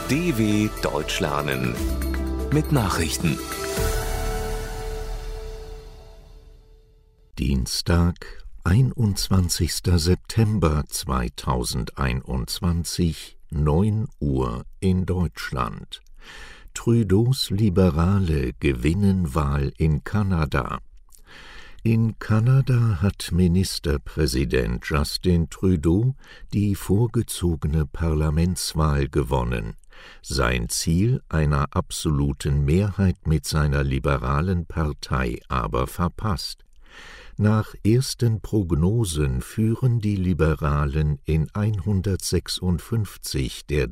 DW Deutsch lernen mit Nachrichten. Dienstag, 21. September 2021, 9 Uhr in Deutschland. Trudeaus Liberale gewinnen Wahl in Kanada. In Kanada hat Ministerpräsident Justin Trudeau die vorgezogene Parlamentswahl gewonnen. Sein Ziel einer absoluten Mehrheit mit seiner liberalen Partei aber verpasst. Nach ersten Prognosen führen die Liberalen in 156 der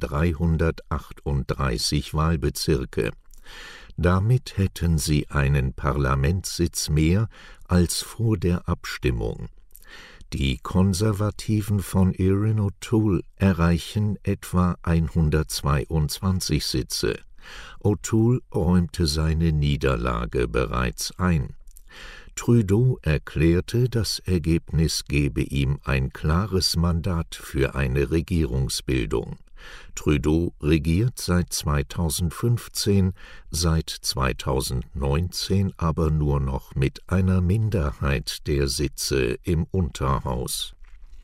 338 Wahlbezirke. Damit hätten sie einen Parlamentssitz mehr als vor der Abstimmung. Die Konservativen von Erin O'Toole erreichen etwa 122 Sitze. O'Toole räumte seine Niederlage bereits ein. Trudeau erklärte, das Ergebnis gebe ihm ein klares Mandat für eine Regierungsbildung. Trudeau regiert seit 2015, seit 2019 aber nur noch mit einer Minderheit der Sitze im Unterhaus.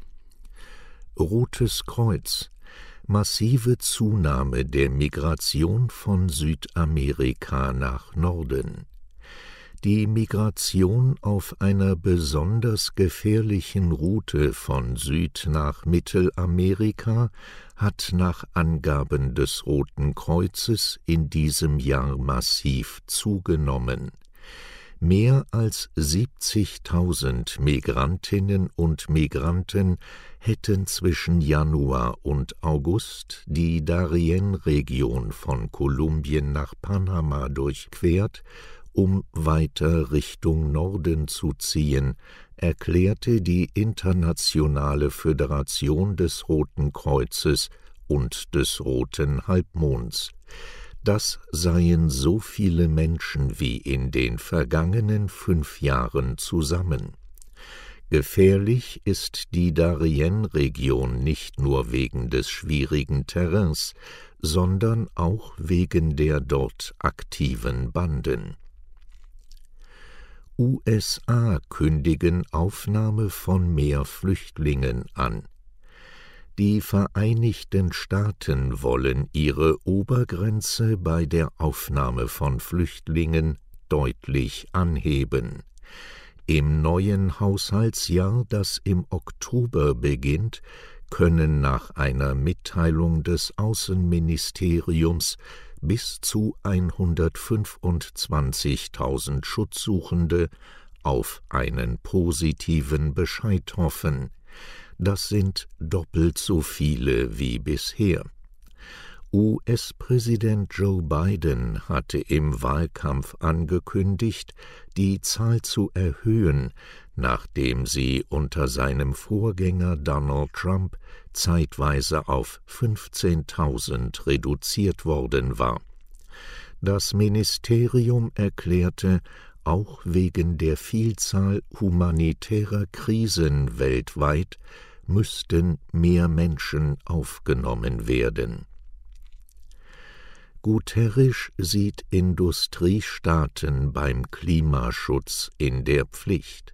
Rotes Kreuz: Massive Zunahme der Migration von Südamerika nach Norden. Die Migration auf einer besonders gefährlichen Route von Süd nach Mittelamerika hat nach Angaben des Roten Kreuzes in diesem Jahr massiv zugenommen. Mehr als 70.000 Migrantinnen und Migranten hätten zwischen Januar und August die Darién-Region von Kolumbien nach Panama durchquert, um weiter Richtung Norden zu ziehen, erklärte die Internationale Föderation des Roten Kreuzes und des Roten Halbmonds. Das seien so viele Menschen wie in den vergangenen 5 Jahren zusammen. Gefährlich ist die Darién-Region nicht nur wegen des schwierigen Terrains, sondern auch wegen der dort aktiven Banden. USA kündigen Aufnahme von mehr Flüchtlingen an. Die Vereinigten Staaten wollen ihre Obergrenze bei der Aufnahme von Flüchtlingen deutlich anheben. Im neuen Haushaltsjahr, das im Oktober beginnt, können nach einer Mitteilung des Außenministeriums bis zu 125.000 Schutzsuchende auf einen positiven Bescheid hoffen. Das sind doppelt so viele wie bisher. US-Präsident Joe Biden hatte im Wahlkampf angekündigt, die Zahl zu erhöhen, nachdem sie unter seinem Vorgänger Donald Trump zeitweise auf 15.000 reduziert worden war. Das Ministerium erklärte, auch wegen der Vielzahl humanitärer Krisen weltweit müssten mehr Menschen aufgenommen werden. Guterres sieht Industriestaaten beim Klimaschutz in der Pflicht.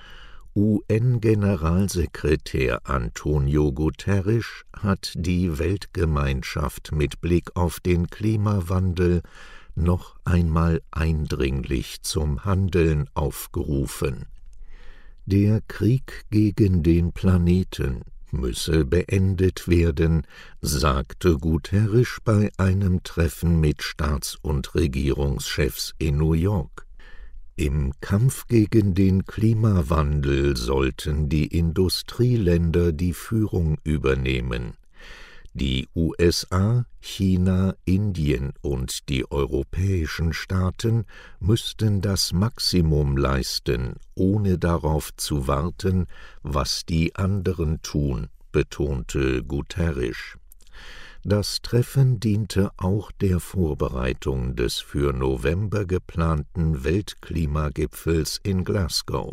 UN-Generalsekretär Antonio Guterres hat die Weltgemeinschaft mit Blick auf den Klimawandel noch einmal eindringlich zum Handeln aufgerufen. Der Krieg gegen den Planeten müsse beendet werden, sagte Guterres bei einem Treffen mit Staats- und Regierungschefs in New York. Im Kampf gegen den Klimawandel sollten die Industrieländer die Führung übernehmen. Die USA, China, Indien und die europäischen Staaten müssten das Maximum leisten, ohne darauf zu warten, was die anderen tun, betonte Guterres. Das Treffen diente auch der Vorbereitung des für November geplanten Weltklimagipfels in Glasgow.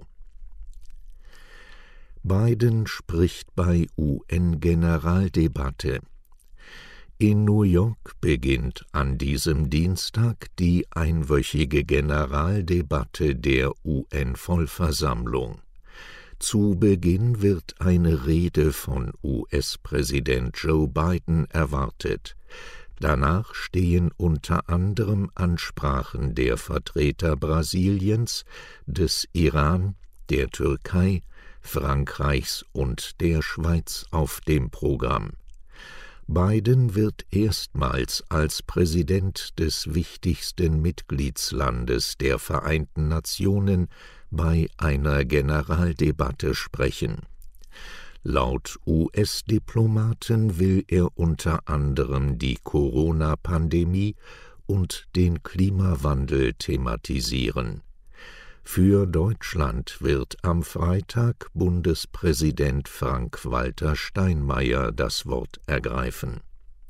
Biden spricht bei UN-Generaldebatte. In New York beginnt an diesem Dienstag die einwöchige Generaldebatte der UN-Vollversammlung. Zu Beginn wird eine Rede von US-Präsident Joe Biden erwartet. Danach stehen unter anderem Ansprachen der Vertreter Brasiliens, des Iran, der Türkei, Frankreichs und der Schweiz auf dem Programm. Biden wird erstmals als Präsident des wichtigsten Mitgliedslandes der Vereinten Nationen bei einer Generaldebatte sprechen. Laut US-Diplomaten will er unter anderem die Corona-Pandemie und den Klimawandel thematisieren. Für Deutschland wird am Freitag Bundespräsident Frank-Walter Steinmeier das Wort ergreifen.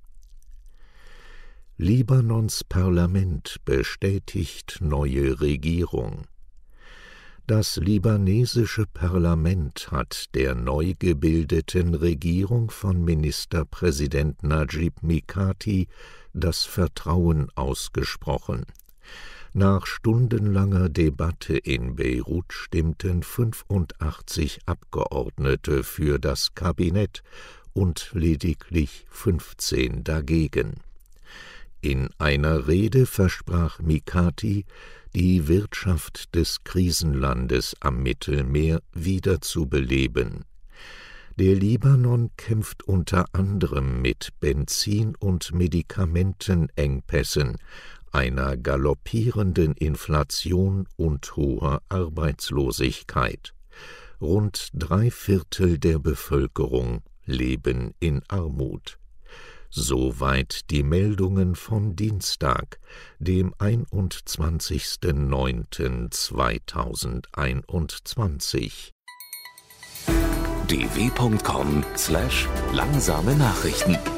Libanons Parlament bestätigt neue Regierung. Das libanesische Parlament hat der neu gebildeten Regierung von Ministerpräsident Najib Mikati das Vertrauen ausgesprochen. Nach stundenlanger Debatte in Beirut stimmten 85 Abgeordnete für das Kabinett und lediglich 15 dagegen. In einer Rede versprach Mikati, die Wirtschaft des Krisenlandes am Mittelmeer wiederzubeleben. Der Libanon kämpft unter anderem mit Benzin- und Medikamentenengpässen, einer galoppierenden Inflation und hoher Arbeitslosigkeit. Rund 3/4 der Bevölkerung leben in Armut. Soweit die Meldungen vom Dienstag, dem 21.09.2021. dw.com/langsame Nachrichten